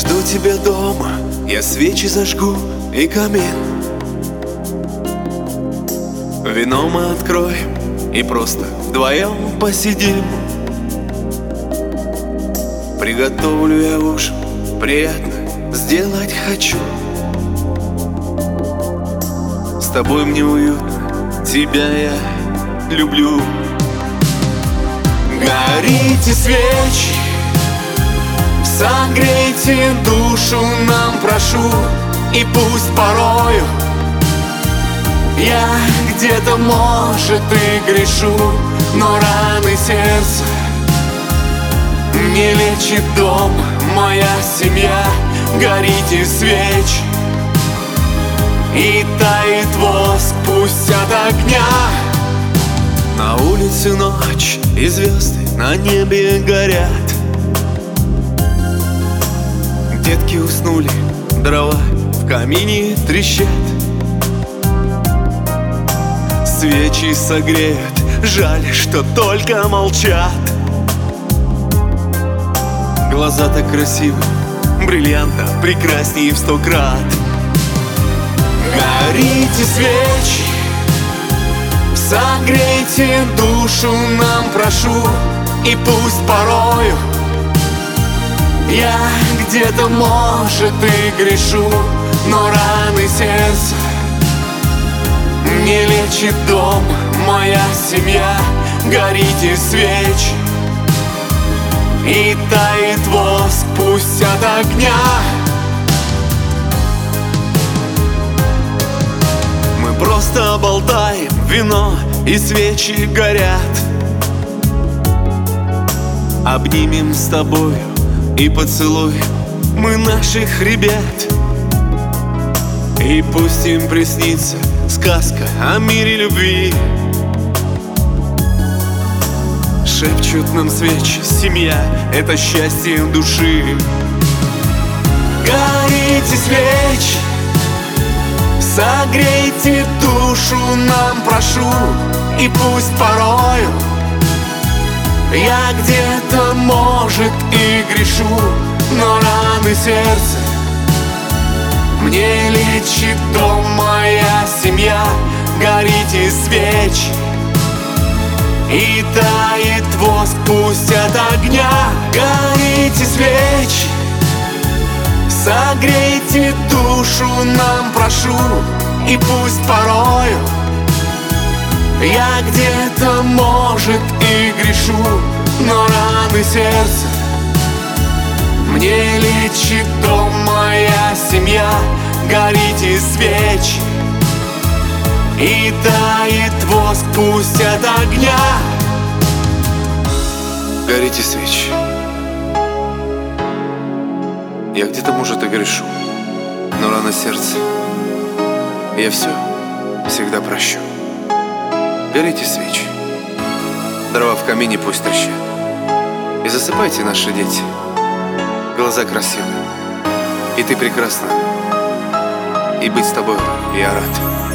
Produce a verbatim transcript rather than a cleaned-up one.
жду тебя дома, я свечи зажгу и камин. Вино мы откроем и просто вдвоем посидим. Приготовлю я ужин, приятно сделать хочу. С тобой мне уютно, тебя я люблю. Горите свечи, согрейте душу нам, прошу. И пусть порою я где-то, может, и грешу, но раны сердца не лечит дом, моя семья. Горите свечи, и тает воск, пусть от огня. На улице ночь, и звезды на небе горят. Детки уснули, дрова в камине трещат. Свечи согреют, жаль, что только молчат. Глаза так красивы, бриллианта прекраснее в сто крат. Горите свечи, согрейте душу нам, прошу. И пусть порою я где-то, может, и грешу, но раны сердца не лечит дом, моя семья. Горите свечи, и тает воск, пусть от огня. Мы просто болтаем, вино и свечи горят. Обнимем с тобою и поцелуем мы наших ребят. И пусть им приснится сказка о мире любви. Шепчут нам свечи, семья — это счастье души. Горите свечи, согрейте душу нам, прошу. И пусть порою я где-то, может, и грешу, но раны сердца мне лечит дом, моя семья. Горите свечи, и тает воск, пусть от огня. Горите свечи, согрейте душу нам, прошу. И пусть порою я где-то, может, и грешу, но раны сердца мне лечит дом, моя семья. Горите свечи, и тает воск, пусть от огня. Горите свечи, я где-то, может, и грешу, но рано сердце я все всегда прощу. Горите свечи, дрова в камине пусть трещат. И засыпайте, наши дети, глаза красивые, и ты прекрасна, и быть с тобой я рад.